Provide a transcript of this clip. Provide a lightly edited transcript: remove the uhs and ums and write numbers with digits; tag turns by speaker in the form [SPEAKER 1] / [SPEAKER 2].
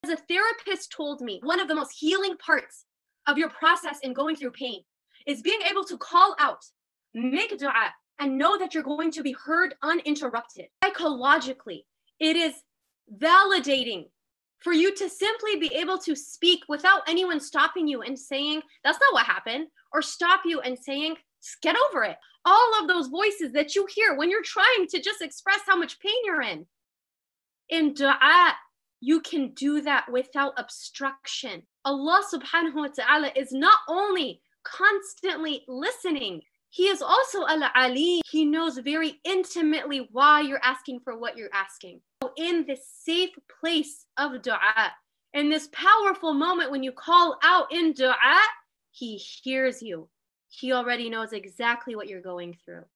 [SPEAKER 1] As a therapist told me, one of the most healing parts of your process in going through pain is being able to call out, make dua, and know that you're going to be heard uninterrupted. Psychologically, it is validating for you to simply be able to speak without anyone stopping you and saying, that's not what happened, or stop you and saying, get over it. All of those voices that you hear when you're trying to just express how much pain you're in dua, you can do that without obstruction. Allah subhanahu wa ta'ala is not only constantly listening, He is also Al-Ali. He knows very intimately why you're asking for what you're asking. In this safe place of dua, in this powerful moment when you call out in dua, He hears you. He already knows exactly what you're going through.